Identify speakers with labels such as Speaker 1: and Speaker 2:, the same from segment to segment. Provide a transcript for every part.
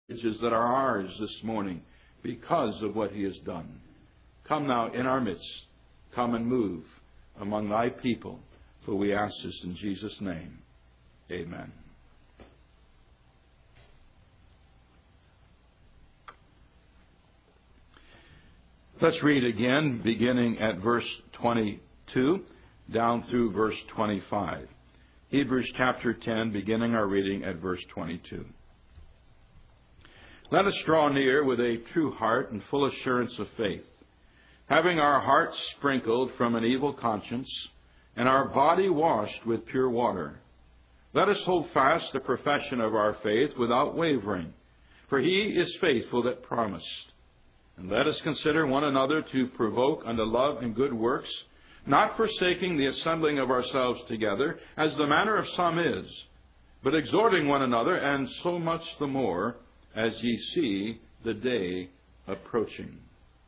Speaker 1: privileges that are ours this morning because of what He has done. Come now in our midst. Come and move among Thy people. For we ask this in Jesus' name. Amen. Let's read again, beginning at verse 22, down through verse 25. Hebrews chapter 10, beginning our reading at verse 22. Let us draw near with a true heart and full assurance of faith, having our hearts sprinkled from an evil conscience and our body washed with pure water. Let us hold fast the profession of our faith without wavering, for He is faithful that promised. And let us consider one another to provoke unto love and good works, not forsaking the assembling of ourselves together, as the manner of some is, but exhorting one another, and so much the more as ye see the day approaching.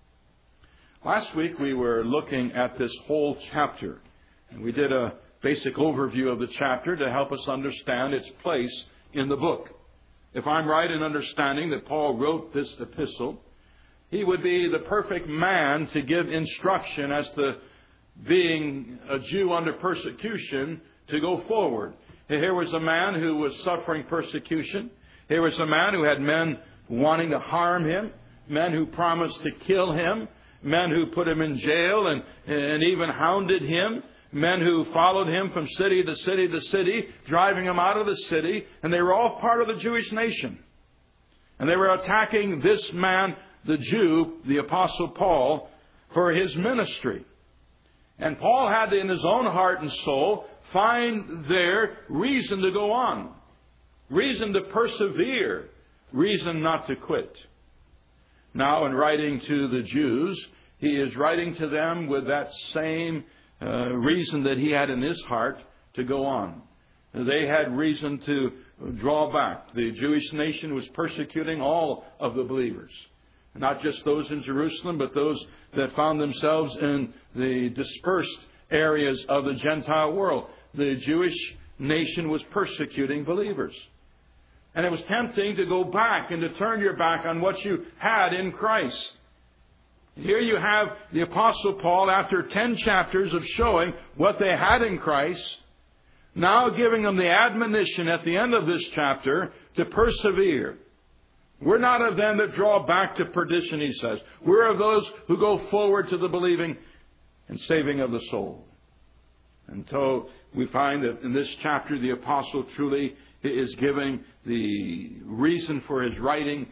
Speaker 1: Last week we were looking at this whole chapter, and we did a basic overview of the chapter to help us understand its place in the book. If I'm right in understanding that Paul wrote this epistle, he would be the perfect man to give instruction as to being a Jew under persecution to go forward. Here was a man who was suffering persecution. Here was a man who had men wanting to harm him, men who promised to kill him, men who put him in jail and even hounded him, men who followed him from city to city to city, driving him out of the city, and they were all part of the Jewish nation. And they were attacking this man, the Jew, the Apostle Paul, for his ministry. And Paul had to, in his own heart and soul, find their reason to go on, reason to persevere, reason not to quit. Now, in writing to the Jews, he is writing to them with that same reason that he had in his heart to go on. They had reason to draw back. The Jewish nation was persecuting all of the believers. Not just those in Jerusalem, but those that found themselves in the dispersed areas of the Gentile world. The Jewish nation was persecuting believers. And it was tempting to go back and to turn your back on what you had in Christ. Here you have the Apostle Paul, after 10 chapters of showing what they had in Christ, now giving them the admonition at the end of this chapter to persevere. We're not of them that draw back to perdition, he says. We're of those who go forward to the believing and saving of the soul. And so we find that in this chapter the Apostle truly is giving the reason for his writing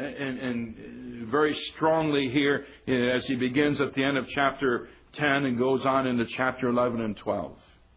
Speaker 1: and very strongly here as he begins at the end of chapter 10 and goes on into chapter 11 and 12.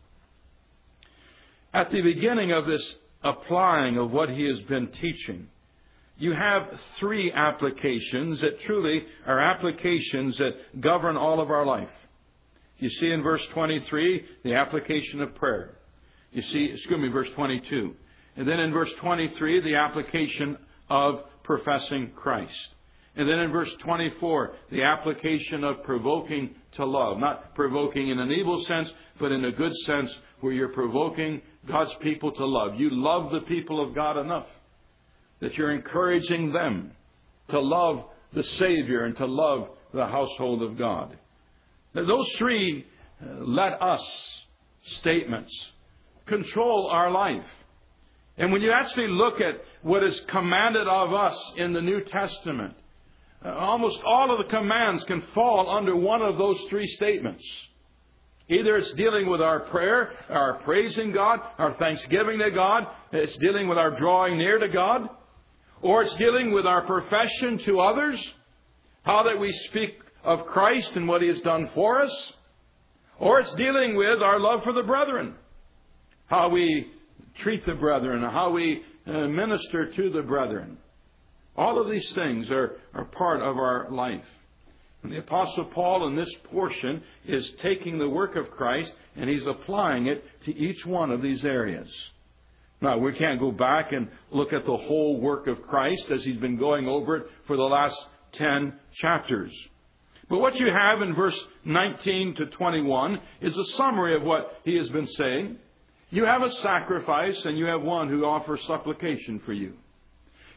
Speaker 1: At the beginning of this applying of what he has been teaching, you have 3 applications that truly are applications that govern all of our life. You see in verse 23, the application of prayer. You see, verse 22. And then in verse 23, the application of professing Christ. And then in verse 24, the application of provoking to love. Not provoking in an evil sense, but in a good sense where you're provoking God's people to love. You love the people of God enough that you're encouraging them to love the Savior and to love the household of God. Now, those 3 let us statements control our life. And when you actually look at what is commanded of us in the New Testament, almost all of the commands can fall under one of those 3 statements. Either it's dealing with our prayer, our praising God, our thanksgiving to God, it's dealing with our drawing near to God, or it's dealing with our profession to others, how that we speak of Christ and what He has done for us, or it's dealing with our love for the brethren, how we treat the brethren, how we minister to the brethren. All of these things are part of our life. And the Apostle Paul in this portion is taking the work of Christ and he's applying it to each one of these areas. Now, we can't go back and look at the whole work of Christ as he's been going over it for the last 10 chapters. But what you have in verse 19 to 21 is a summary of what he has been saying. You have a sacrifice and you have one who offers supplication for you.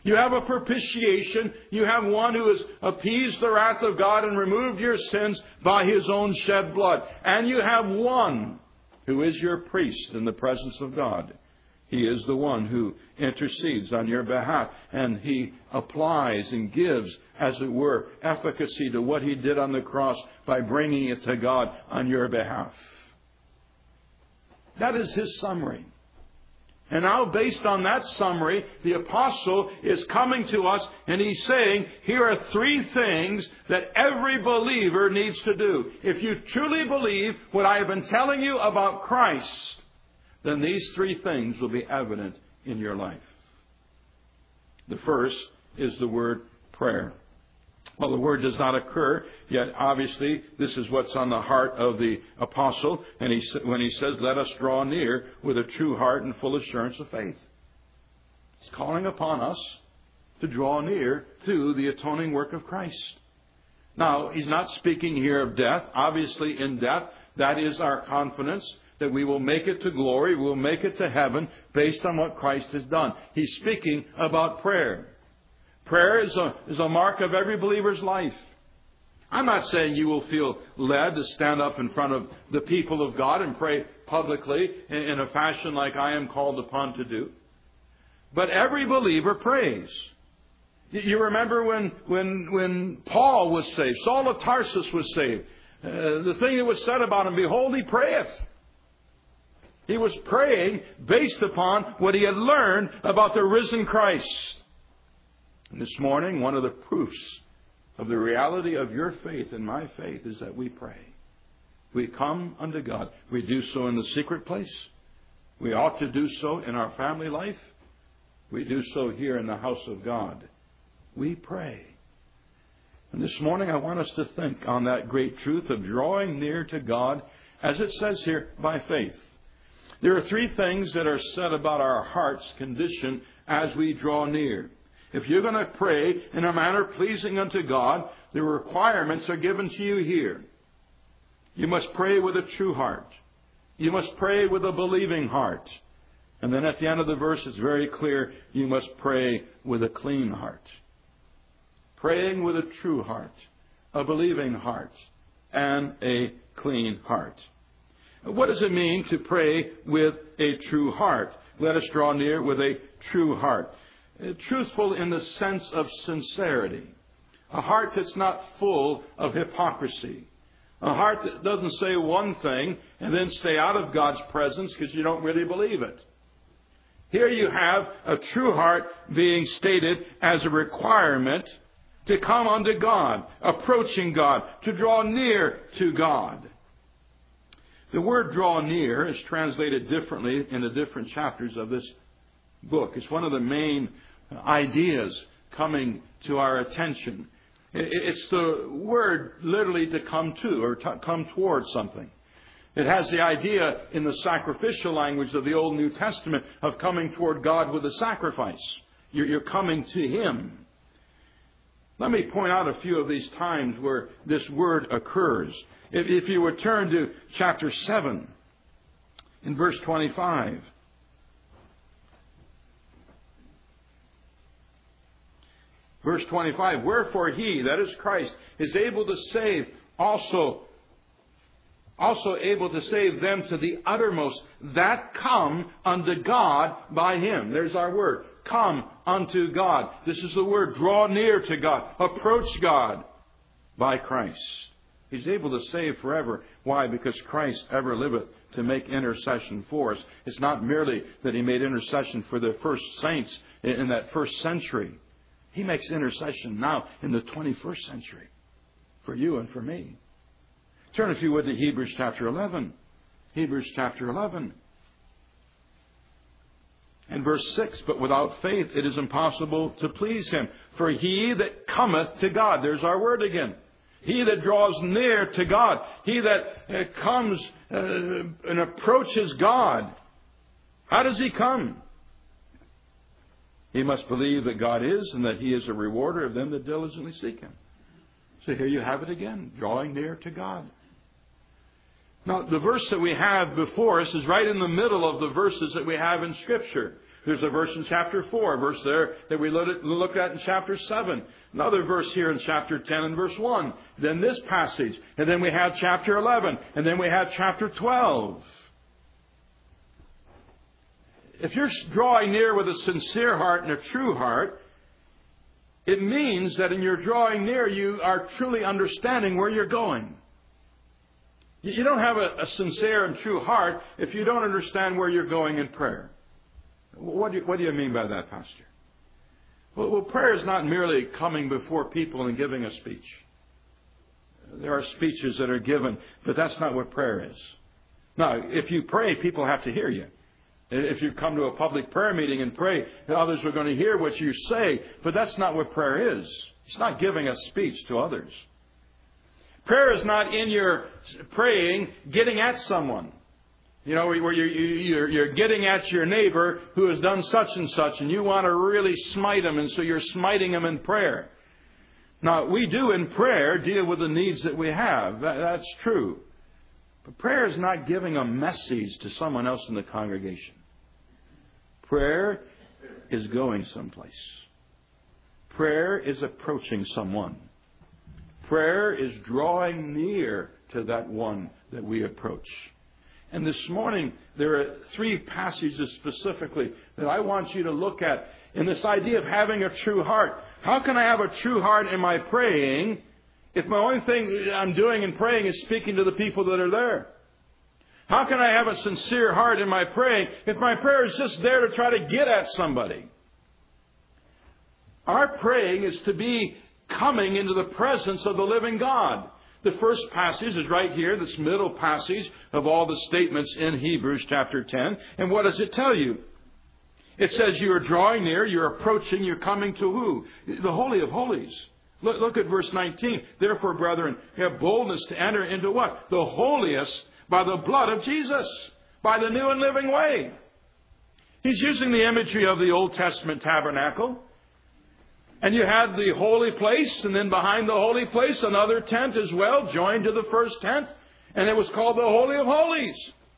Speaker 1: You have a propitiation. You have one who has appeased the wrath of God and removed your sins by His own shed blood. And you have one who is your priest in the presence of God. He is the one who intercedes on your behalf, and He applies and gives, as it were, efficacy to what He did on the cross by bringing it to God on your behalf. That is His summary. And now, based on that summary, the apostle is coming to us and he's saying, here are 3 things that every believer needs to do. If you truly believe what I have been telling you about Christ, then these 3 things will be evident in your life. The first is the word prayer. Well, the word does not occur, yet obviously this is what's on the heart of the apostle. And when he says, let us draw near with a true heart and full assurance of faith. He's calling upon us to draw near through the atoning work of Christ. Now, he's not speaking here of death. Obviously, in death, that is our confidence that we will make it to glory, we will make it to heaven based on what Christ has done. He's speaking about prayer. Prayer is a mark of every believer's life. I'm not saying you will feel led to stand up in front of the people of God and pray publicly in a fashion like I am called upon to do. But every believer prays. You remember when Paul was saved, Saul of Tarsus was saved. The thing that was said about him, behold, he prayeth. He was praying based upon what he had learned about the risen Christ. And this morning, one of the proofs of the reality of your faith and my faith is that we pray. We come unto God. We do so in the secret place. We ought to do so in our family life. We do so here in the house of God. We pray. And this morning I want us to think on that great truth of drawing near to God, as it says here, by faith. There are 3 things that are said about our heart's condition as we draw near. If you're going to pray in a manner pleasing unto God, the requirements are given to you here. You must pray with a true heart. You must pray with a believing heart. And then at the end of the verse, it's very clear, you must pray with a clean heart. Praying with a true heart, a believing heart, and a clean heart. What does it mean to pray with a true heart? Let us draw near with a true heart. Truthful in the sense of sincerity. A heart that's not full of hypocrisy. A heart that doesn't say one thing and then stay out of God's presence because you don't really believe it. Here you have a true heart being stated as a requirement to come unto God, approaching God, to draw near to God. The word draw near is translated differently in the different chapters of this book. It's one of the main ideas coming to our attention. It's the word literally to come to or to come towards something. It has the idea in the sacrificial language of the Old New Testament of coming toward God with a sacrifice. You're coming to Him. Let me point out a few of these times where this word occurs. If you would turn to chapter 7 in verse 25. Verse 25, wherefore He, that is Christ, is able to save also able to save them to the uttermost that come unto God by Him. There's our word. Come unto God. This is the word. Draw near to God. Approach God by Christ. He's able to save forever. Why? Because Christ ever liveth to make intercession for us. It's not merely that He made intercession for the first saints in that first century. He makes intercession now in the 21st century for you and for me. Turn, if you would, to Hebrews chapter 11. Hebrews chapter 11. And verse 6, but without faith it is impossible to please Him. For he that cometh to God, there's our word again. He that draws near to God. He that comes and approaches God. How does he come? He must believe that God is and that He is a rewarder of them that diligently seek Him. So here you have it again, drawing near to God. Now, the verse that we have before us is right in the middle of the verses that we have in Scripture. There's a verse in chapter 4, a verse there that we looked at in chapter 7. Another verse here in chapter 10 and verse 1. Then this passage. And then we have chapter 11. And then we have chapter 12. If you're drawing near with a sincere heart and a true heart, it means that in your drawing near, you are truly understanding where you're going. You don't have a sincere and true heart if you don't understand where you're going in prayer. What do you mean by that, Pastor? Well, prayer is not merely coming before people and giving a speech. There are speeches that are given, but that's not what prayer is. Now, if you pray, people have to hear you. If you come to a public prayer meeting and pray, others are going to hear what you say. But that's not what prayer is. It's not giving a speech to others. Prayer is not in your praying getting at someone. You know, where you're getting at your neighbor who has done such and such, and you want to really smite him, and so you're smiting him in prayer. Now, we do in prayer deal with the needs that we have. That's true. But prayer is not giving a message to someone else in the congregation. Prayer is going someplace. Prayer is approaching someone. Prayer is drawing near to that one that we approach. And this morning, there are 3 passages specifically that I want you to look at in this idea of having a true heart. How can I have a true heart in my praying if my only thing I'm doing in praying is speaking to the people that are there? How can I have a sincere heart in my praying if my prayer is just there to try to get at somebody? Our praying is to be coming into the presence of the living God. The first passage is right here, this middle passage of all the statements in Hebrews chapter 10. And what does it tell you? It says you are drawing near, you're approaching, you're coming to who? The Holy of Holies. Look at verse 19. Therefore, brethren, have boldness to enter into what? The holiest by the blood of Jesus, by the new and living way. He's using the imagery of the Old Testament tabernacle. And you had the holy place, and then behind the holy place, another tent as well, joined to the first tent. And it was called the Holy of Holies.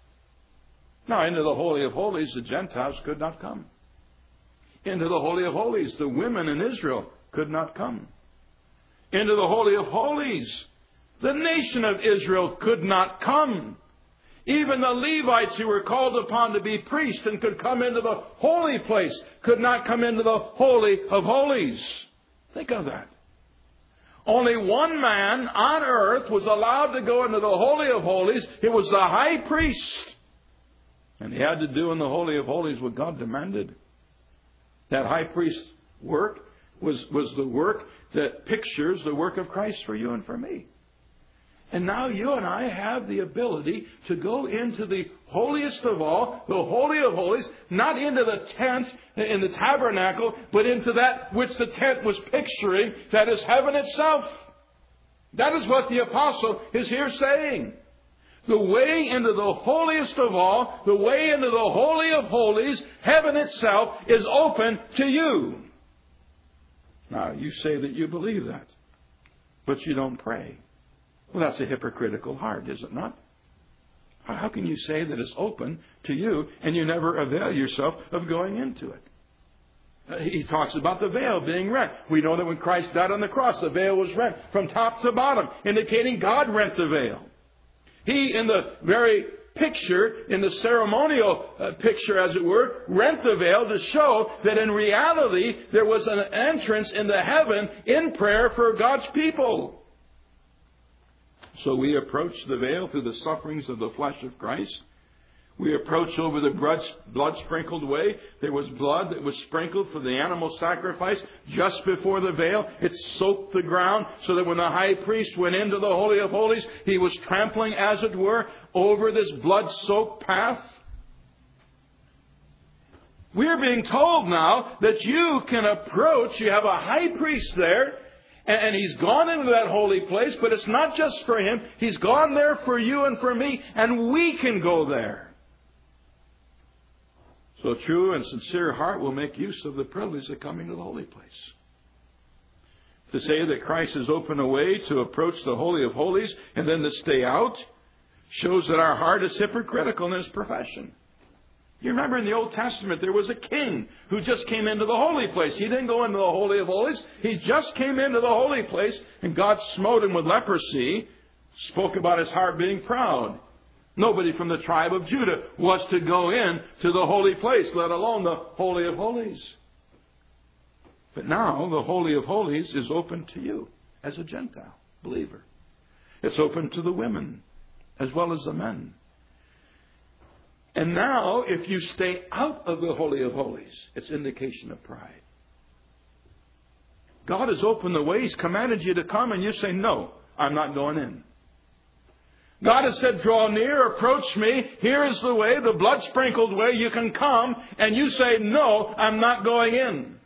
Speaker 1: Now, into the Holy of Holies, the Gentiles could not come. Into the Holy of Holies, the women in Israel could not come. Into the Holy of Holies, the nation of Israel could not come. Even the Levites who were called upon to be priests and could come into the holy place could not come into the Holy of Holies. Think of that. Only one man on earth was allowed to go into the Holy of Holies. It was the high priest. And he had to do in the Holy of Holies what God demanded. That high priest's work was the work that pictures the work of Christ for you and for me. And now you and I have the ability to go into the holiest of all, the Holy of Holies, not into the tent in the tabernacle, but into that which the tent was picturing, that is heaven itself. That is what the apostle is here saying. The way into the holiest of all, the way into the Holy of Holies, heaven itself is open to you. Now, you say that you believe that, but you don't pray. Well, that's a hypocritical heart, is it not? How can you say that it's open to you and you never avail yourself of going into it? He talks about the veil being rent. We know that when Christ died on the cross, the veil was rent from top to bottom, indicating God rent the veil. He, in the very picture, in the ceremonial picture, as it were, rent the veil to show that in reality there was an entrance into heaven in prayer for God's people. So we approach the veil through the sufferings of the flesh of Christ. We approach over the blood-sprinkled way. There was blood that was sprinkled for the animal sacrifice just before the veil. It soaked the ground so that when the high priest went into the Holy of Holies, he was trampling, as it were, over this blood-soaked path. We're being told now that you can approach, you have a high priest there, and he's gone into that holy place, but it's not just for him. He's gone there for you and for me, and we can go there. So a true and sincere heart will make use of the privilege of coming to the holy place. To say that Christ has opened a way to approach the Holy of Holies and then to stay out shows that our heart is hypocritical in its profession. You remember in the Old Testament there was a king who just came into the holy place. He didn't go into the Holy of Holies. He just came into the holy place, and God smote him with leprosy, spoke about his heart being proud. Nobody from the tribe of Judah was to go in to the holy place, let alone the Holy of Holies. But now the Holy of Holies is open to you as a Gentile believer. It's open to the women as well as the men. And now, if you stay out of the Holy of Holies, it's indication of pride. God has opened the way. He's commanded you to come, and you say, no, I'm not going in. God has said, draw near, approach me. Here is the way, the blood-sprinkled way. You can come, and you say, no, I'm not going in.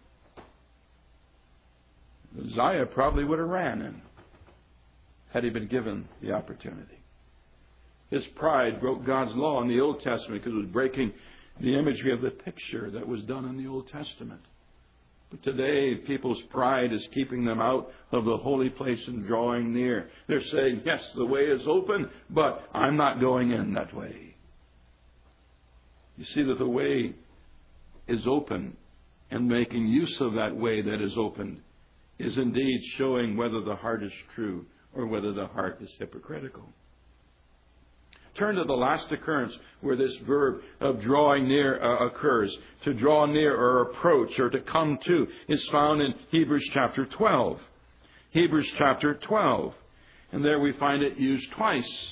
Speaker 1: Uzziah probably would have ran in had he been given the opportunity. His pride broke God's law in the Old Testament because it was breaking the imagery of the picture that was done in the Old Testament. But today, people's pride is keeping them out of the holy place and drawing near. They're saying, yes, the way is open, but I'm not going in that way. You see that the way is open, and making use of that way that is opened is indeed showing whether the heart is true or whether the heart is hypocritical. Turn to the last occurrence where this verb of drawing near occurs. To draw near or approach or to come to is found in Hebrews chapter 12. Hebrews chapter 12. And there we find it used twice.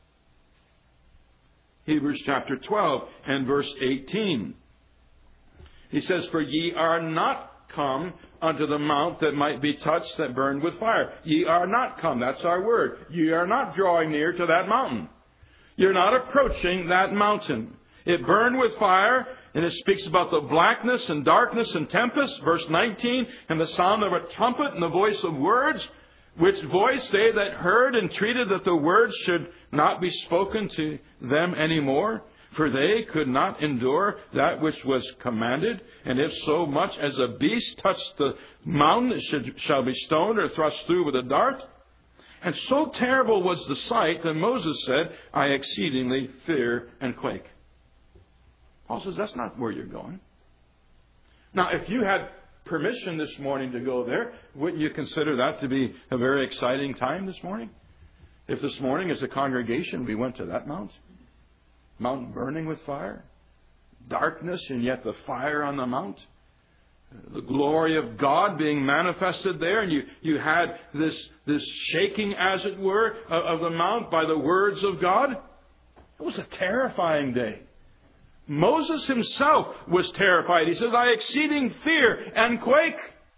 Speaker 1: Hebrews chapter 12 and verse 18. He says, for ye are not come unto the mount that might be touched that burned with fire. Ye are not come. That's our word. Ye are not drawing near to that mountain. You're not approaching that mountain. It burned with fire, and it speaks about the blackness and darkness and tempest. Verse 19, and the sound of a trumpet and the voice of words, which voice they that heard entreated that the words should not be spoken to them any more. For they could not endure that which was commanded. And if so much as a beast touched the mountain, it shall be stoned or thrust through with a dart. And so terrible was the sight that Moses said, I exceedingly fear and quake. Paul says, that's not where you're going. Now, if you had permission this morning to go there, wouldn't you consider that to be a very exciting time this morning? If this morning as a congregation we went to that mountain burning with fire, darkness and yet the fire on the mount, the glory of God being manifested there, and you had this shaking, as it were, of the mount by the words of God. It was a terrifying day. Moses himself was terrified. He says, I exceeding fear and quake.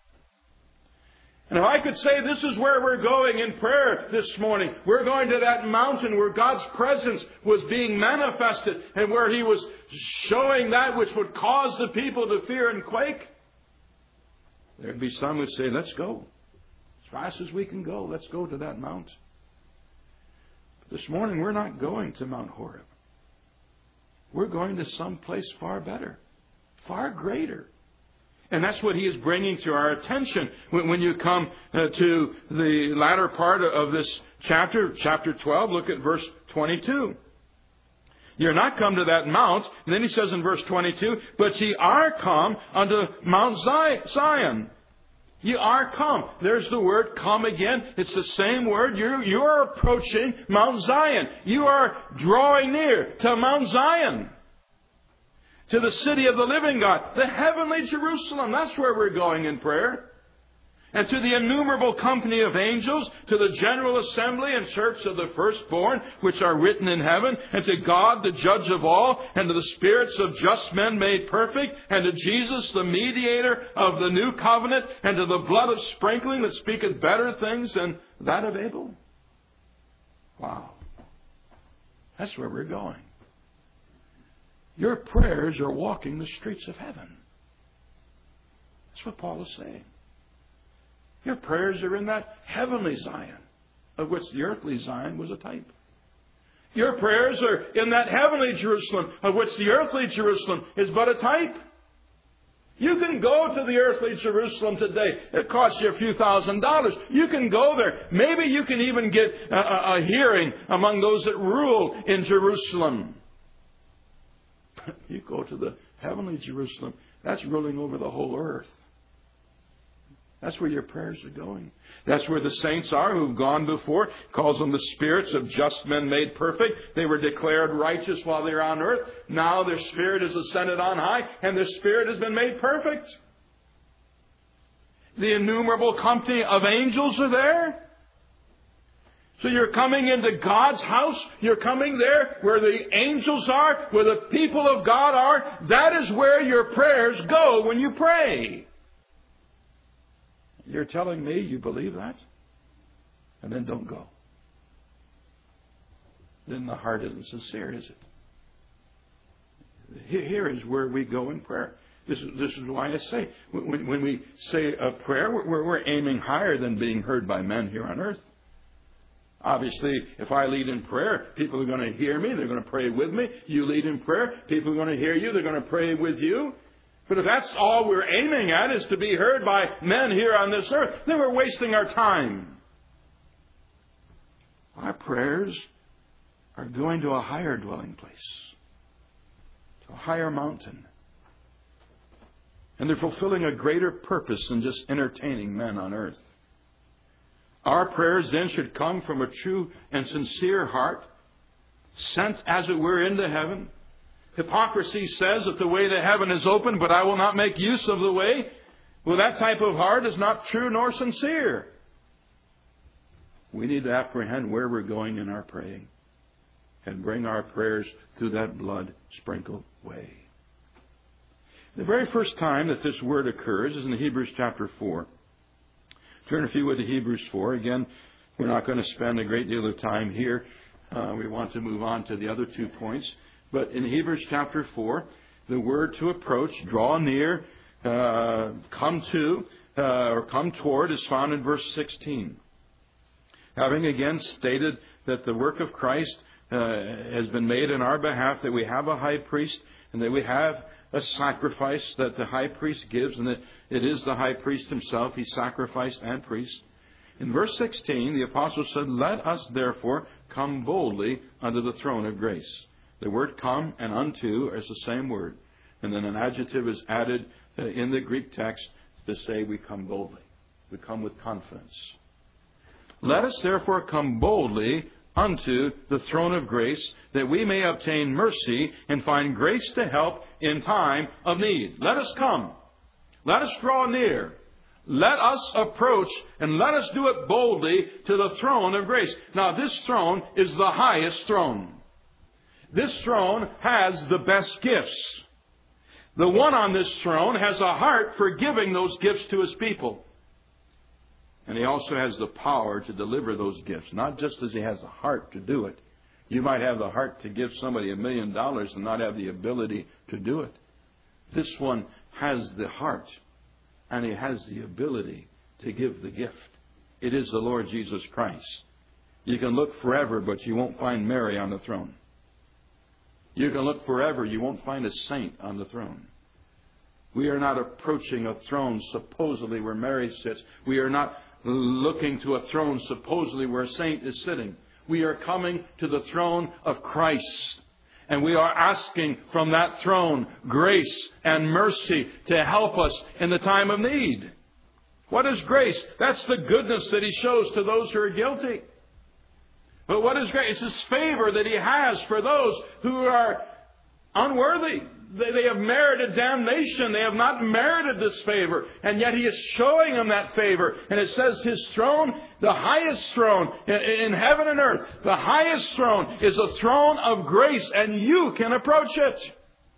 Speaker 1: And if I could say this is where we're going in prayer this morning, we're going to that mountain where God's presence was being manifested and where He was showing that which would cause the people to fear and quake. There'd be some who say, let's go. As fast as we can go, let's go to that mount. But this morning, we're not going to Mount Horeb. We're going to some place far better, far greater. And that's what He is bringing to our attention when you come to the latter part of this chapter, chapter 12, look at verse 22. You're not come to that mount. And then he says in verse 22, but ye are come unto Mount Zion. Ye are come. There's the word come again. It's the same word. You are approaching Mount Zion. You are drawing near to Mount Zion. To the city of the living God. The heavenly Jerusalem. That's where we're going in prayer. And to the innumerable company of angels, to the general assembly and church of the firstborn, which are written in heaven, and to God, the judge of all, and to the spirits of just men made perfect, and to Jesus, the mediator of the new covenant, and to the blood of sprinkling that speaketh better things than that of Abel. Wow. That's where we're going. Your prayers are walking the streets of heaven. That's what Paul is saying. Your prayers are in that heavenly Zion, of which the earthly Zion was a type. Your prayers are in that heavenly Jerusalem, of which the earthly Jerusalem is but a type. You can go to the earthly Jerusalem today. It costs you a few $1,000s. You can go there. Maybe you can even get a hearing among those that rule in Jerusalem. You go to the heavenly Jerusalem. That's ruling over the whole earth. That's where your prayers are going. That's where the saints are who've gone before. Calls them the spirits of just men made perfect. They were declared righteous while they were on earth. Now their spirit is ascended on high, and their spirit has been made perfect. The innumerable company of angels are there. So you're coming into God's house. You're coming there where the angels are, where the people of God are. That is where your prayers go when you pray. You're telling me you believe that? And then don't go. Then the heart isn't sincere, is it? Here is where we go in prayer. This is why I say, when we say a prayer, we're aiming higher than being heard by men here on earth. Obviously, if I lead in prayer, people are going to hear me. They're going to pray with me. You lead in prayer, people are going to hear you. They're going to pray with you. But if that's all we're aiming at is to be heard by men here on this earth, then we're wasting our time. Our prayers are going to a higher dwelling place, to a higher mountain. And they're fulfilling a greater purpose than just entertaining men on earth. Our prayers then should come from a true and sincere heart, sent as it were into heaven. Hypocrisy says that the way to heaven is open, but I will not make use of the way. Well, that type of heart is not true nor sincere. We need to apprehend where we're going in our praying and bring our prayers through that blood-sprinkled way. The very first time that this word occurs is in Hebrews chapter 4. Turn, if you would, to Hebrews 4. Again, we're not going to spend a great deal of time here. We want to move on to the other 2 points. But in Hebrews chapter 4, the word to approach, draw near, come to, or come toward is found in verse 16. Having again stated that the work of Christ has been made in our behalf, that we have a high priest, and that we have a sacrifice that the high priest gives, and that it is the high priest himself. He sacrificed and priest. In verse 16, the apostle said, "Let us therefore come boldly unto the throne of grace." The word come and unto is the same word. And then an adjective is added in the Greek text to say we come boldly. We come with confidence. Let us therefore come boldly unto the throne of grace, that we may obtain mercy and find grace to help in time of need. Let us come. Let us draw near. Let us approach, and let us do it boldly to the throne of grace. Now, this throne is the highest throne. This throne has the best gifts. The one on this throne has a heart for giving those gifts to his people. And he also has the power to deliver those gifts. Not just as he has the heart to do it. You might have the heart to give somebody $1 million and not have the ability to do it. This one has the heart. And he has the ability to give the gift. It is the Lord Jesus Christ. You can look forever, but you won't find Mary on the throne. You can look forever, you won't find a saint on the throne. We are not approaching a throne supposedly where Mary sits. We are not looking to a throne supposedly where a saint is sitting. We are coming to the throne of Christ. And we are asking from that throne grace and mercy to help us in the time of need. What is grace? That's the goodness that he shows to those who are guilty. But what is grace? It's His favor that He has for those who are unworthy. They have merited damnation. They have not merited this favor. And yet He is showing them that favor. And it says His throne, the highest throne in heaven and earth, the highest throne is a throne of grace, and you can approach it.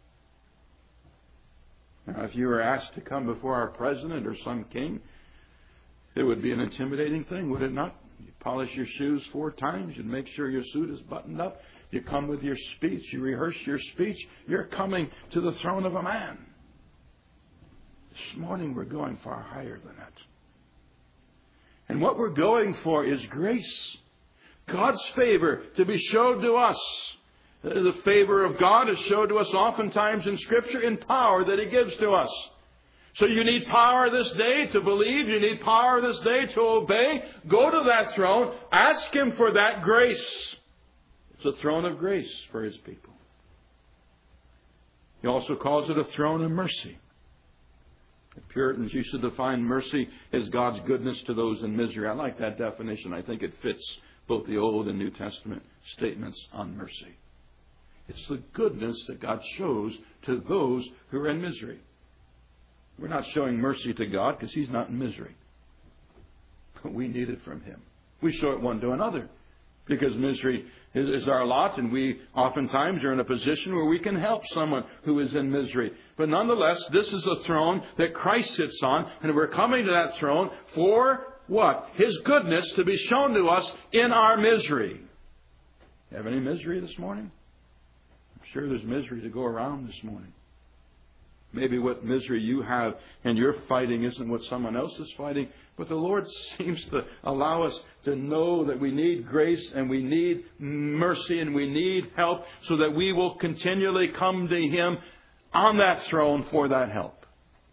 Speaker 1: Now, if you were asked to come before our president or some king, it would be an intimidating thing, would it not? You polish your shoes 4 times. You make sure your suit is buttoned up. You come with your speech. You rehearse your speech. You're coming to the throne of a man. This morning we're going far higher than that. And what we're going for is grace. God's favor to be showed to us. The favor of God is showed to us oftentimes in Scripture in power that He gives to us. So you need power this day to believe. You need power this day to obey. Go to that throne. Ask Him for that grace. It's a throne of grace for His people. He also calls it a throne of mercy. The Puritans used to define mercy as God's goodness to those in misery. I like that definition. I think it fits both the Old and New Testament statements on mercy. It's the goodness that God shows to those who are in misery. We're not showing mercy to God because He's not in misery. But we need it from Him. We show it one to another because misery is our lot, and we oftentimes are in a position where we can help someone who is in misery. But nonetheless, this is a throne that Christ sits on, and we're coming to that throne for what? His goodness to be shown to us in our misery. You have any misery this morning? I'm sure there's misery to go around this morning. Maybe what misery you have and you're fighting isn't what someone else is fighting, but the Lord seems to allow us to know that we need grace and we need mercy and we need help so that we will continually come to Him on that throne for that help.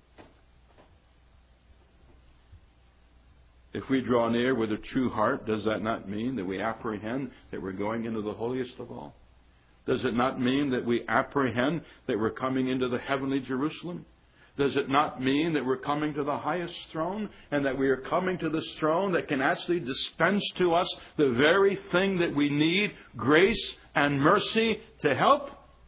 Speaker 1: If we draw near with a true heart, does that not mean that we apprehend that we're going into the holiest of all? Does it not mean that we apprehend that we're coming into the heavenly Jerusalem? Does it not mean that we're coming to the highest throne and that we are coming to this throne that can actually dispense to us the very thing that we need, grace and mercy to help?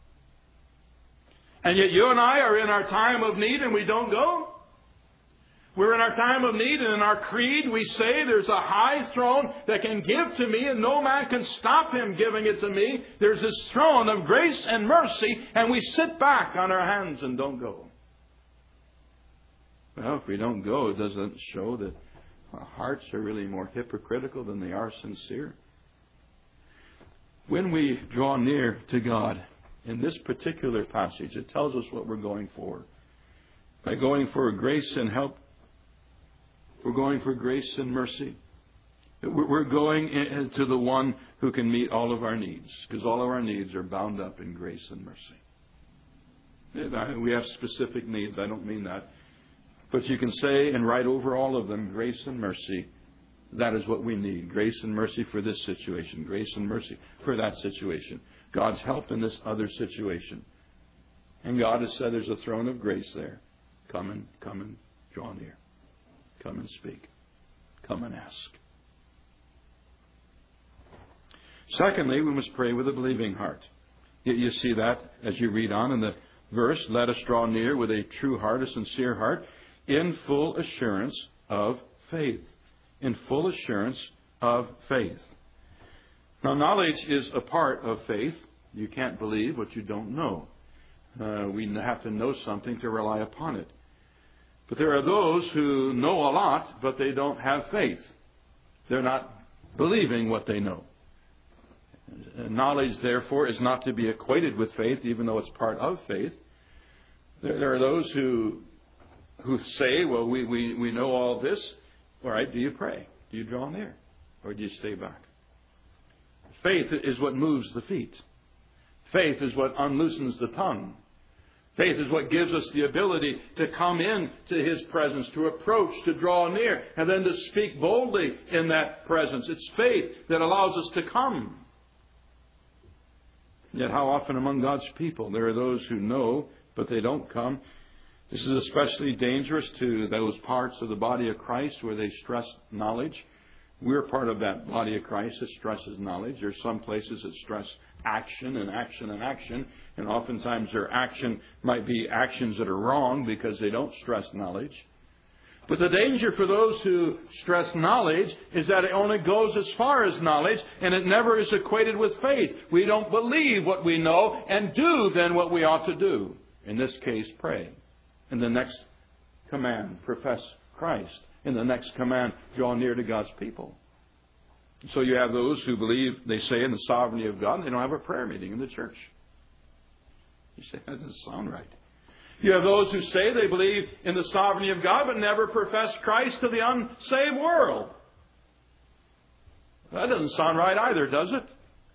Speaker 1: And yet you and I are in our time of need and we don't go? We're in our time of need, and in our creed we say there's a high throne that can give to me and no man can stop Him giving it to me. There's this throne of grace and mercy, and we sit back on our hands and don't go. Well, if we don't go, it doesn't show that our hearts are really more hypocritical than they are sincere. When we draw near to God, in this particular passage, it tells us what we're going for. By going for grace and help, we're going for grace and mercy. We're going to the one who can meet all of our needs, because all of our needs are bound up in grace and mercy. We have specific needs. I don't mean that. But you can say and write over all of them, grace and mercy. That is what we need. Grace and mercy for this situation. Grace and mercy for that situation. God's help in this other situation. And God has said there's a throne of grace there. Come and draw near. Come and speak. Come and ask. Secondly, we must pray with a believing heart. You see that as you read on in the verse. Let us draw near with a true heart, a sincere heart, in full assurance of faith. In full assurance of faith. Now, knowledge is a part of faith. You can't believe what you don't know. We have to know something to rely upon it. But there are those who know a lot, but they don't have faith. They're not believing what they know. Knowledge, therefore, is not to be equated with faith, even though it's part of faith. There are those who say, well, we know all this. All right, do you pray? Do you draw near? Or do you stay back? Faith is what moves the feet. Faith is what unloosens the tongue. Faith is what gives us the ability to come in to His presence, to approach, to draw near, and then to speak boldly in that presence. It's faith that allows us to come. Yet how often among God's people there are those who know, but they don't come. This is especially dangerous to those parts of the body of Christ where they stress knowledge. We're part of that body of Christ that stresses knowledge. There's some places that stress action and action and action. And oftentimes their action might be actions that are wrong because they don't stress knowledge. But the danger for those who stress knowledge is that it only goes as far as knowledge and it never is equated with faith. We don't believe what we know and do then what we ought to do. In this case, pray. In the next command, profess Christ. In the next command, draw near to God's people. So you have those who believe, they say, in the sovereignty of God, and they don't have a prayer meeting in the church. You say, that doesn't sound right. You have those who say they believe in the sovereignty of God, but never profess Christ to the unsaved world. That doesn't sound right either, does it?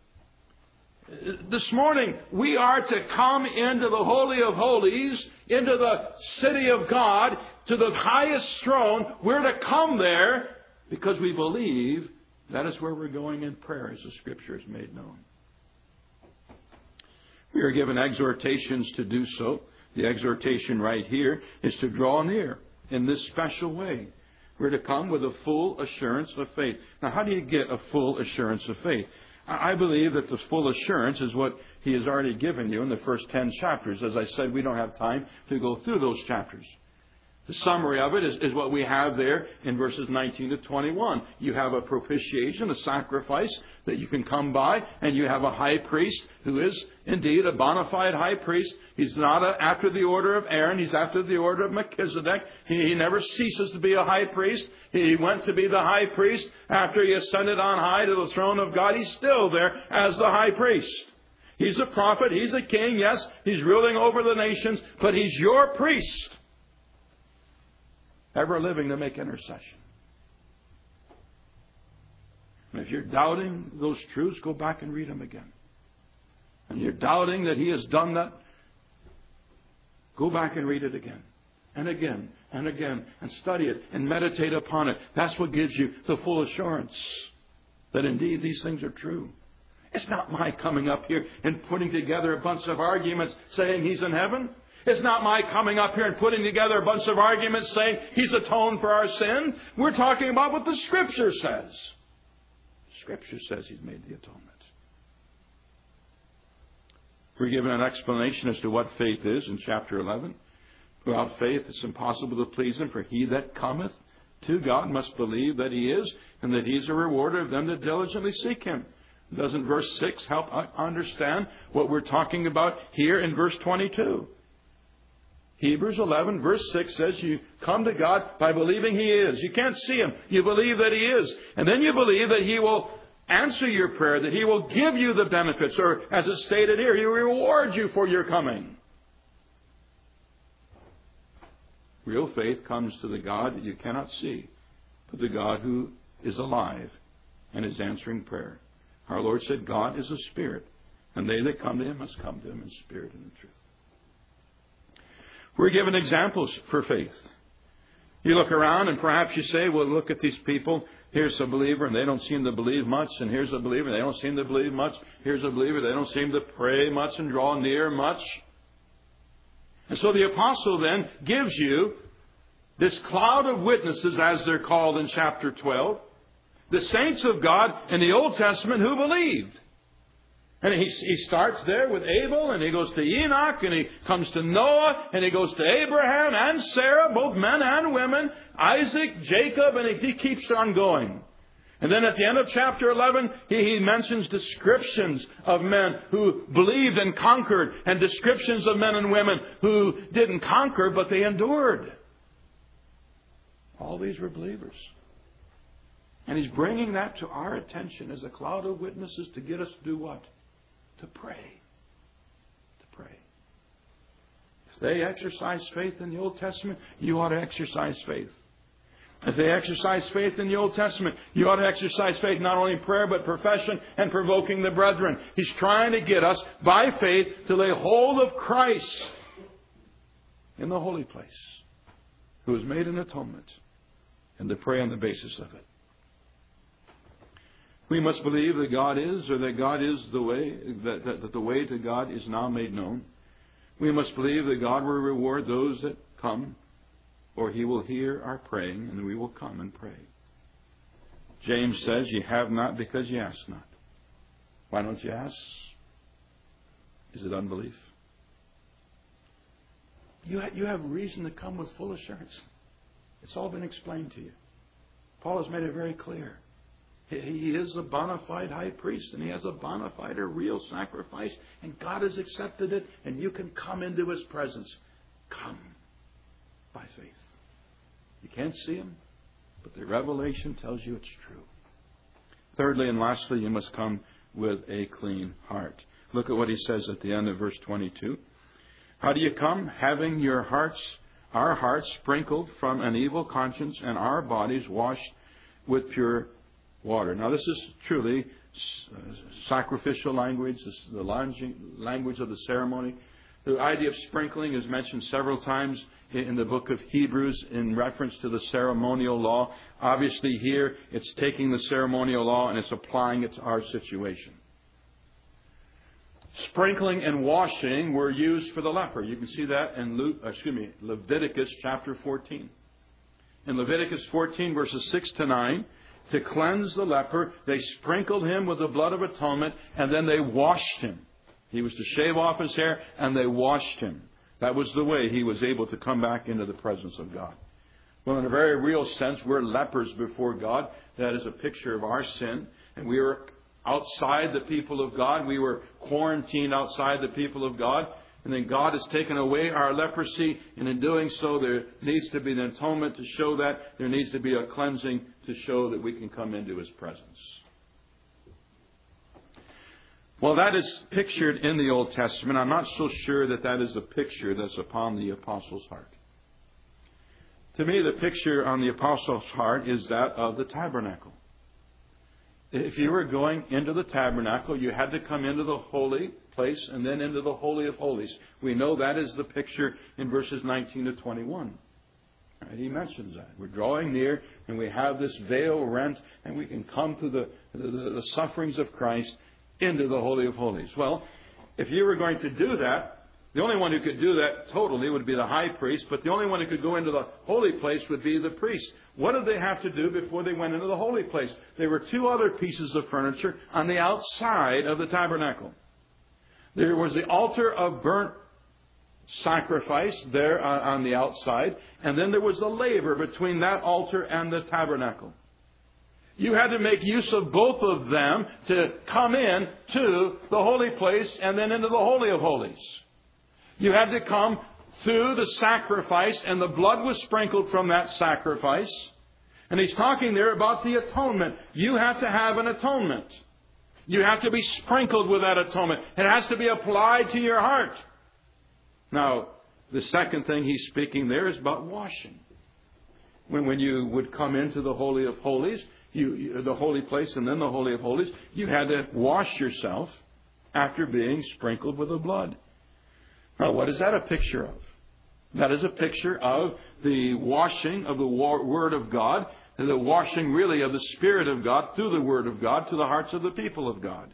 Speaker 1: This morning, we are to come into the Holy of Holies, into the city of God, to the highest throne. We're to come there because we believe that is where we're going in prayer, as the Scripture has made known. We are given exhortations to do so. The exhortation right here is to draw near in this special way. We're to come with a full assurance of faith. Now, how do you get a full assurance of faith? I believe that this full assurance is what He has already given you in the first 10 chapters. As I said, we don't have time to go through those chapters. The summary of it is what we have there in verses 19 to 21. You have a propitiation, a sacrifice that you can come by, and you have a high priest who is indeed a bona fide high priest. He's not after the order of Aaron. He's after the order of Melchizedek. He never ceases to be a high priest. He went to be the high priest after He ascended on high to the throne of God. He's still there as the high priest. He's a prophet. He's a king. Yes, He's ruling over the nations, but He's your priest, ever living to make intercession. And if you're doubting those truths, go back and read them again. And you're doubting that He has done that, go back and read it again. And again, and again, and study it, and meditate upon it. That's what gives you the full assurance that indeed these things are true. It's not my coming up here and putting together a bunch of arguments saying He's in heaven. It's not my coming up here and putting together a bunch of arguments saying He's atoned for our sin. We're talking about what the Scripture says. Scripture says He's made the atonement. We're given an explanation as to what faith is in chapter 11. Without faith, it's impossible to please Him, for he that cometh to God must believe that He is, and that He is a rewarder of them that diligently seek Him. Doesn't verse 6 help understand what we're talking about here in verse 22? Hebrews 11, verse 6 says you come to God by believing He is. You can't see Him. You believe that He is. And then you believe that He will answer your prayer, that He will give you the benefits, or as it's stated here, He will reward you for your coming. Real faith comes to the God that you cannot see, but the God who is alive and is answering prayer. Our Lord said God is a spirit, and they that come to Him must come to Him in spirit and in truth. We're given examples for faith. You look around and perhaps you say, well, look at these people. Here's a believer and they don't seem to believe much. And here's a believer, they don't seem to believe much. Here's a believer, they don't seem to pray much and draw near much. And so the apostle then gives you this cloud of witnesses, as they're called in chapter 12. The saints of God in the Old Testament who believed. And he starts there with Abel, and he goes to Enoch, and he comes to Noah, and he goes to Abraham and Sarah, both men and women, Isaac, Jacob, and he keeps on going. And then at the end of chapter 11, he mentions descriptions of men who believed and conquered, and descriptions of men and women who didn't conquer, but they endured. All these were believers. And he's bringing that to our attention as a cloud of witnesses to get us to do what? To pray. To pray. If they exercise faith in the Old Testament, you ought to exercise faith. If they exercise faith in the Old Testament, you ought to exercise faith not only in prayer, but profession and provoking the brethren. He's trying to get us, by faith, to lay hold of Christ in the holy place, who has made an atonement, and to pray on the basis of it. We must believe that God is, or that God is the way, that the way to God is now made known. We must believe that God will reward those that come, or He will hear our praying, and we will come and pray. James says, "You have not because you ask not." Why don't you ask? Is it unbelief? You have reason to come with full assurance. It's all been explained to you. Paul has made it very clear. He is a bona fide high priest, and He has a bona fide, a real sacrifice, and God has accepted it, and you can come into His presence. Come by faith. You can't see Him, but the revelation tells you it's true. Thirdly and lastly, you must come with a clean heart. Look at what he says at the end of verse 22. How do you come? Having our hearts sprinkled from an evil conscience and our bodies washed with pure water. Now, this is truly sacrificial language, the language of the ceremony. The idea of sprinkling is mentioned several times in the book of Hebrews in reference to the ceremonial law. Obviously, here it's taking the ceremonial law and it's applying it to our situation. Sprinkling and washing were used for the leper. You can see that in Leviticus chapter 14. In Leviticus 14, verses 6 to 9, to cleanse the leper, they sprinkled him with the blood of atonement, and then they washed him. He was to shave off his hair, and they washed him. That was the way he was able to come back into the presence of God. Well, in a very real sense, we're lepers before God. That is a picture of our sin. And we were outside the people of God. We were quarantined outside the people of God. And then God has taken away our leprosy. And in doing so, there needs to be an atonement to show that. There needs to be a cleansing to show that we can come into His presence. Well, that is pictured in the Old Testament. I'm not so sure that that is a picture that's upon the apostle's heart. To me, the picture on the apostle's heart is that of the tabernacle. If you were going into the tabernacle, you had to come into the holy place and then into the Holy of Holies. We know that is the picture in verses 19 to 21. Right, he mentions that. We're drawing near and we have this veil rent and we can come to the sufferings of Christ into the Holy of Holies. Well, if you were going to do that, the only one who could do that totally would be the high priest, but the only one who could go into the holy place would be the priest. What did they have to do before they went into the holy place? There were two other pieces of furniture on the outside of the tabernacle. There was the altar of burnt sacrifice there on the outside, and then there was the laver between that altar and the tabernacle. You had to make use of both of them to come in to the holy place and then into the Holy of Holies. You had to come through the sacrifice, and the blood was sprinkled from that sacrifice. And he's talking there about the atonement. You have to have an atonement. You have to be sprinkled with that atonement. It has to be applied to your heart. Now, the second thing he's speaking there is about washing. When you would come into the Holy of Holies, the holy place and then the Holy of Holies, you had to wash yourself after being sprinkled with the blood. Now, what is that a picture of? That is a picture of the washing of the Word of God, the washing really of the Spirit of God through the Word of God to the hearts of the people of God.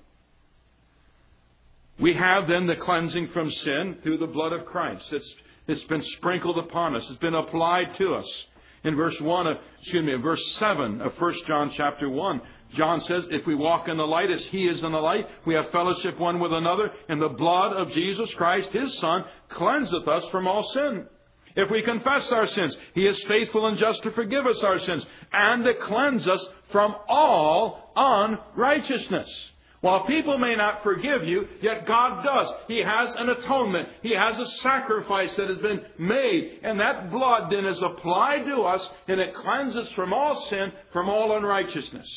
Speaker 1: We have then the cleansing from sin through the blood of Christ. It's been sprinkled upon us. It's been applied to us. In verse 7 of 1 John chapter 1, John says, if we walk in the light as He is in the light, we have fellowship one with another, and the blood of Jesus Christ, His Son, cleanseth us from all sin. If we confess our sins, He is faithful and just to forgive us our sins, and to cleanse us from all unrighteousness. While people may not forgive you, yet God does. He has an atonement. He has a sacrifice that has been made. And that blood then is applied to us, and it cleanses from all sin, from all unrighteousness.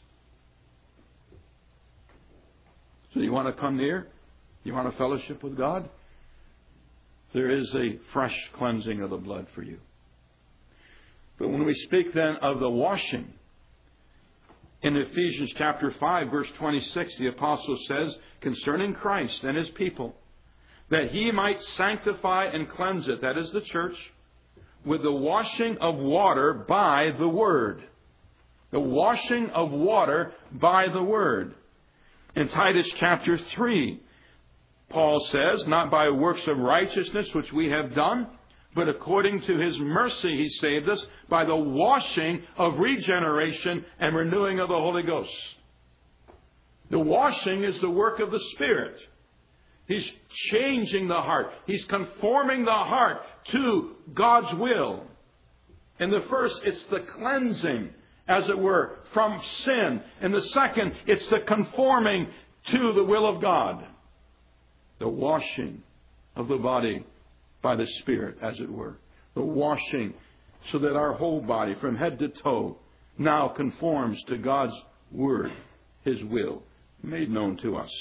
Speaker 1: So you want to come near? You want to fellowship with God? There is a fresh cleansing of the blood for you. But when we speak then of the washing, in Ephesians chapter 5, verse 26, the apostle says concerning Christ and His people, that He might sanctify and cleanse it, that is the church, with the washing of water by the Word. The washing of water by the Word. In Titus chapter 3, Paul says, not by works of righteousness which we have done, but according to His mercy He saved us by the washing of regeneration and renewing of the Holy Ghost. The washing is the work of the Spirit. He's changing the heart. He's conforming the heart to God's will. In the first, it's the cleansing, as it were, from sin. In the second, it's the conforming to the will of God. The washing of the body by the Spirit, as it were. The washing so that our whole body, from head to toe, now conforms to God's Word, His will, made known to us.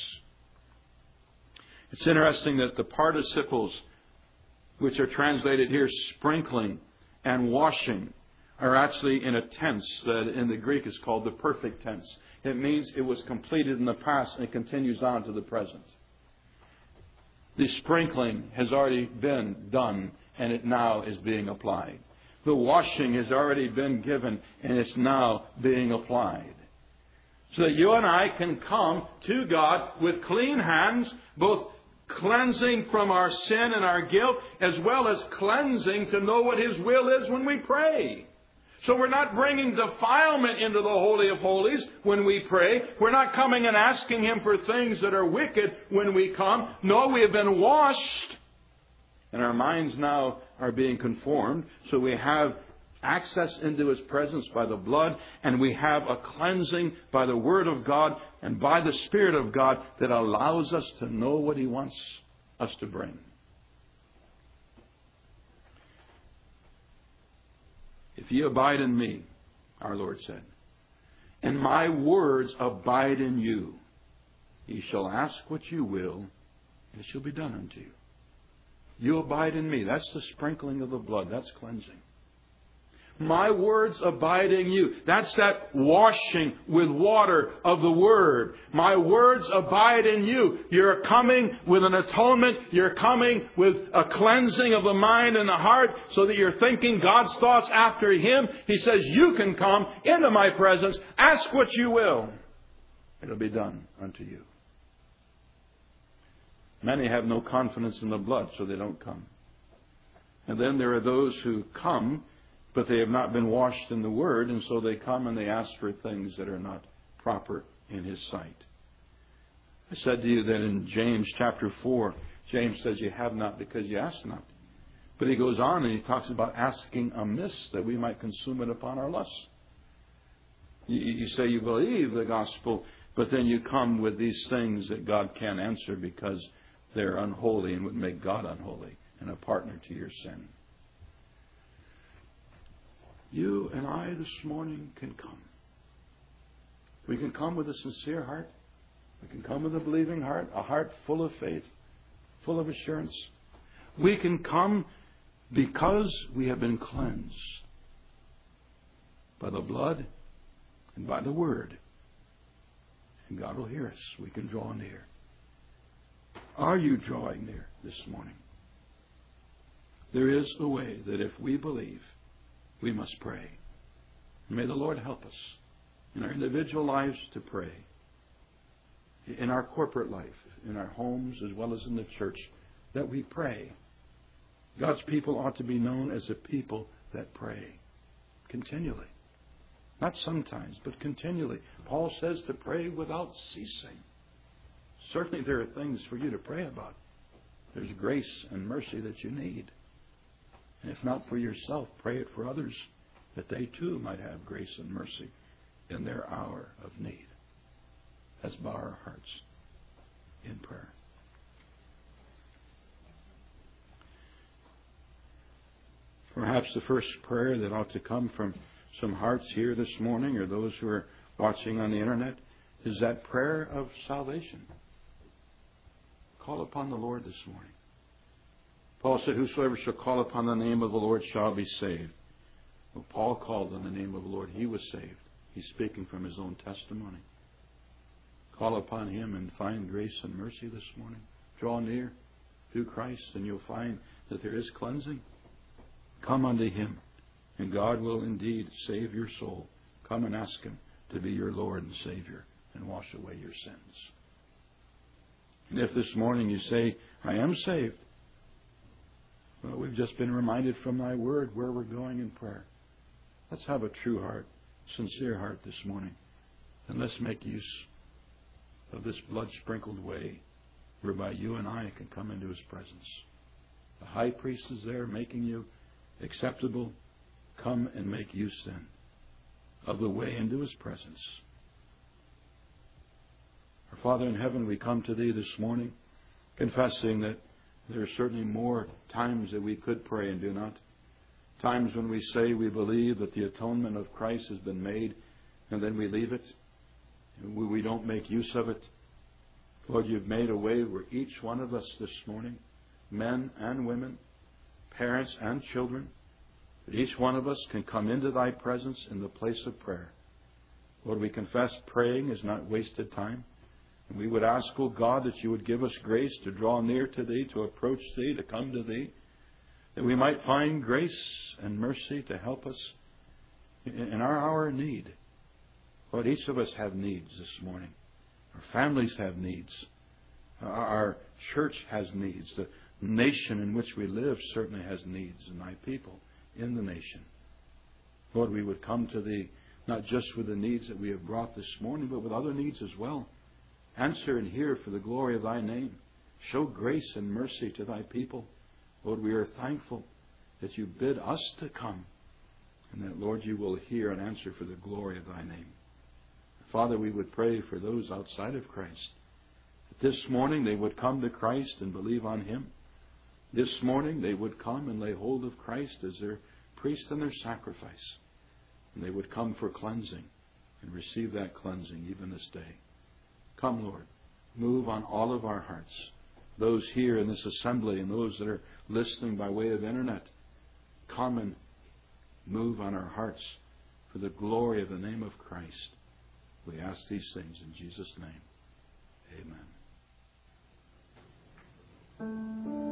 Speaker 1: It's interesting that the participles, which are translated here, sprinkling and washing, are actually in a tense that in the Greek is called the perfect tense. It means it was completed in the past and it continues on to the present. The sprinkling has already been done and it now is being applied. The washing has already been given and it's now being applied. So that you and I can come to God with clean hands, both cleansing from our sin and our guilt, as well as cleansing to know what His will is when we pray. So we're not bringing defilement into the Holy of Holies when we pray. We're not coming and asking Him for things that are wicked when we come. No, we have been washed. And our minds now are being conformed. So we have access into His presence by the blood. And we have a cleansing by the Word of God and by the Spirit of God that allows us to know what He wants us to bring. If ye abide in me, our Lord said, and my words abide in you, ye shall ask what you will, and it shall be done unto you. You abide in me. That's the sprinkling of the blood. That's cleansing. My words abide in you. That's that washing with water of the Word. My words abide in you. You're coming with an atonement. You're coming with a cleansing of the mind and the heart so that you're thinking God's thoughts after Him. He says, you can come into my presence. Ask what you will. It'll be done unto you. Many have no confidence in the blood, so they don't come. And then there are those who come, but they have not been washed in the Word, and so they come and they ask for things that are not proper in His sight. I said to you that in James chapter 4, James says you have not because you ask not. But he goes on and he talks about asking amiss that we might consume it upon our lusts. You say you believe the gospel, but then you come with these things that God can't answer because they're unholy and would make God unholy and a partner to your sin. You and I this morning can come. We can come with a sincere heart. We can come with a believing heart, a heart full of faith, full of assurance. We can come because we have been cleansed by the blood and by the Word. And God will hear us. We can draw near. Are you drawing near this morning? There is a way that if we believe, we must pray. May the Lord help us in our individual lives to pray. In our corporate life, in our homes as well as in the church, that we pray. God's people ought to be known as a people that pray continually. Not sometimes, but continually. Paul says to pray without ceasing. Certainly there are things for you to pray about. There's grace and mercy that you need. And if not for yourself, pray it for others, that they too might have grace and mercy in their hour of need. Let's bow our hearts in prayer. Perhaps the first prayer that ought to come from some hearts here this morning, or those who are watching on the internet, is that prayer of salvation. Call upon the Lord this morning. Paul said, whosoever shall call upon the name of the Lord shall be saved. Well, Paul called on the name of the Lord. He was saved. He's speaking from his own testimony. Call upon Him and find grace and mercy this morning. Draw near through Christ and you'll find that there is cleansing. Come unto Him and God will indeed save your soul. Come and ask Him to be your Lord and Savior and wash away your sins. And if this morning you say, I am saved, well, we've just been reminded from Thy Word where we're going in prayer. Let's have a true heart, sincere heart this morning. And let's make use of this blood-sprinkled way whereby you and I can come into His presence. The high priest is there making you acceptable. Come and make use then of the way into His presence. Our Father in heaven, we come to Thee this morning confessing that there are certainly more times that we could pray and do not. Times when we say we believe that the atonement of Christ has been made and then we leave it. We don't make use of it. Lord, You've made a way where each one of us this morning, men and women, parents and children, that each one of us can come into Thy presence in the place of prayer. Lord, we confess praying is not wasted time. And we would ask, O God, that You would give us grace to draw near to Thee, to approach Thee, to come to Thee, that we might find grace and mercy to help us in our hour of need. Lord, each of us have needs this morning. Our families have needs. Our church has needs. The nation in which we live certainly has needs, and thy people in the nation. Lord, we would come to Thee not just with the needs that we have brought this morning, but with other needs as well. Answer and hear for the glory of Thy name. Show grace and mercy to Thy people. Lord, we are thankful that You bid us to come, and that, Lord, You will hear and answer for the glory of Thy name. Father, we would pray for those outside of Christ, that this morning they would come to Christ and believe on Him. This morning they would come and lay hold of Christ as their priest and their sacrifice. And they would come for cleansing and receive that cleansing even this day. Come, Lord, move on all of our hearts. Those here in this assembly and those that are listening by way of internet, come and move on our hearts for the glory of the name of Christ. We ask these things in Jesus' name. Amen.